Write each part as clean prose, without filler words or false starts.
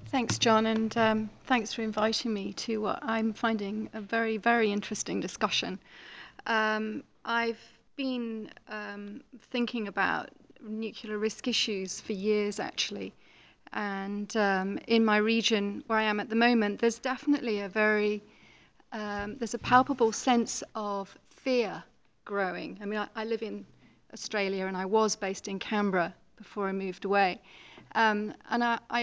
Thanks, John, and thanks for inviting me to what I'm finding a very, very interesting discussion. I've been thinking about nuclear risk issues for years, actually, and in my region where I am at the moment, there's definitely there's a palpable sense of fear growing. I mean, I live in Australia, and I was based in Canberra before I moved away, and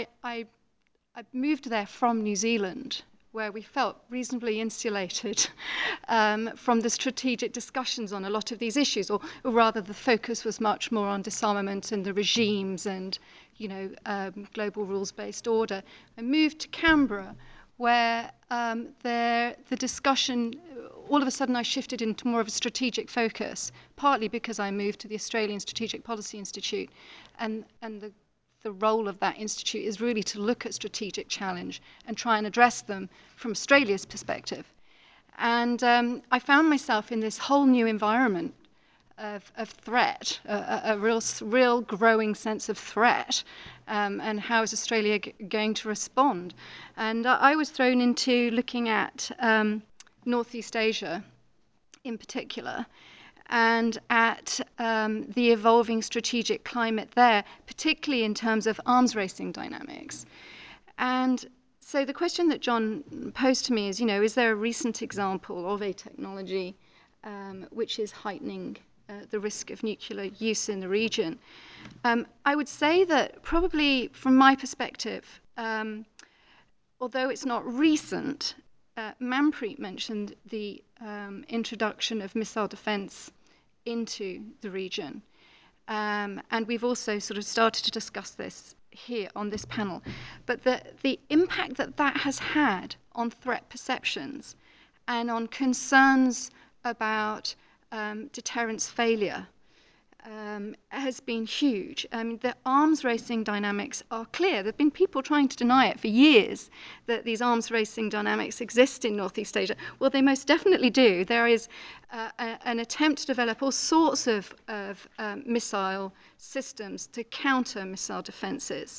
I moved there from New Zealand, where we felt reasonably insulated from the strategic discussions on a lot of these issues, or rather the focus was much more on disarmament and the regimes and, global rules-based order. I moved to Canberra, where the discussion, all of a sudden I shifted into more of a strategic focus, partly because I moved to the Australian Strategic Policy Institute, and the role of that institute is really to look at strategic challenge and try and address them from Australia's perspective. And I found myself in this whole new environment of threat, a real growing sense of threat, and how is Australia going to respond? And I was thrown into looking at Northeast Asia in particular, and at the evolving strategic climate there, particularly in terms of arms racing dynamics. And so the question that John posed to me is there a recent example of a technology which is heightening the risk of nuclear use in the region? I would say that probably from my perspective, although it's not recent, Manpreet mentioned the introduction of missile defense into the region. And we've also sort of started to discuss this here on this panel. But the impact that has had on threat perceptions and on concerns about deterrence failure has been huge. I mean, the arms racing dynamics are clear. There have been people trying to deny it for years, that these arms racing dynamics exist in Northeast Asia. Well, they most definitely do. There is an attempt to develop all sorts of missile systems to counter missile defenses.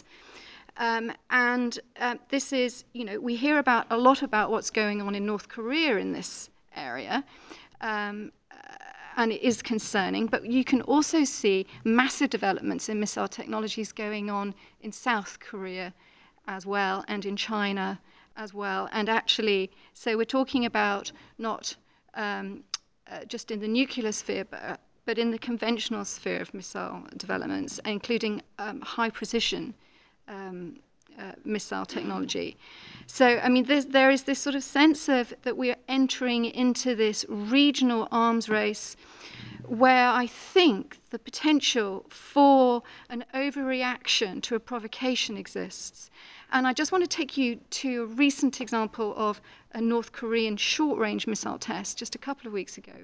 This is, we hear a lot about what's going on in North Korea in this area. And it is concerning, but you can also see massive developments in missile technologies going on in South Korea as well, and in China as well. And actually, so we're talking about not just in the nuclear sphere, but in the conventional sphere of missile developments, including high precision missile technology. So, I mean, there is this sort of sense of that we are entering into this regional arms race where I think the potential for an overreaction to a provocation exists. And I just want to take you to a recent example of a North Korean short-range missile test just a couple of weeks ago.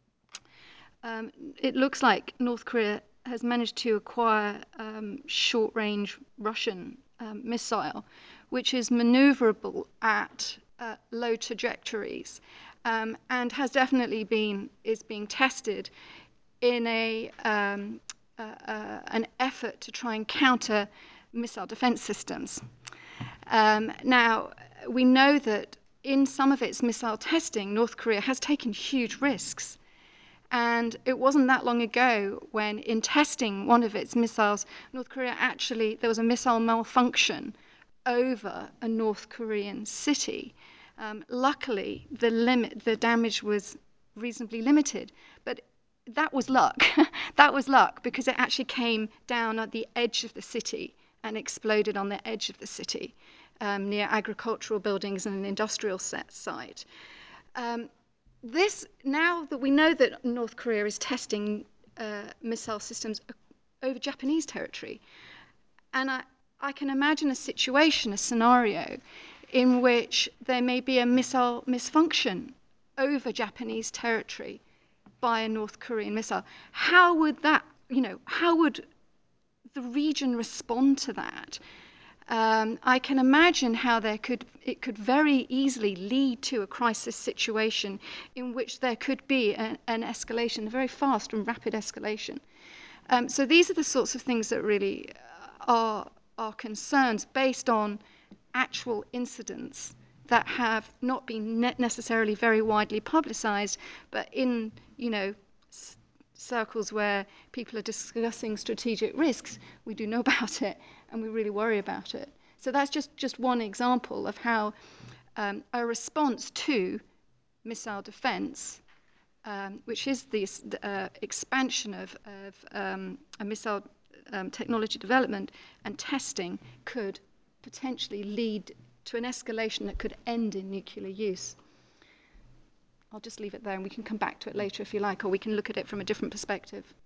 It looks like North Korea has managed to acquire short-range Russian missile, which is maneuverable at low trajectories, and has definitely is being tested in an effort to try and counter missile defense systems. Now, we know that in some of its missile testing, North Korea has taken huge risks. And it wasn't that long ago when, in testing one of its missiles, North Korea there was a missile malfunction over a North Korean city. Luckily, the damage was reasonably limited, but that was luck. That was luck because it actually came down at the edge of the city and exploded on the edge of the city, near agricultural buildings and an industrial site. Now that we know that North Korea is testing missile systems over Japanese territory, and I can imagine a scenario in which there may be a missile misfunction over Japanese territory by a North Korean missile. How would how would the region respond to that? I can imagine how it could very easily lead to a crisis situation in which there could be an escalation, a very fast and rapid escalation. So these are the sorts of things that really are concerns based on actual incidents that have not been necessarily very widely publicized, but in, circles where people are discussing strategic risks, we do know about it and we really worry about it. So that's just one example of how a response to missile defense, which is this expansion of a missile technology development and testing, could potentially lead to an escalation that could end in nuclear use. I'll just leave it there and we can come back to it later if you like, or we can look at it from a different perspective.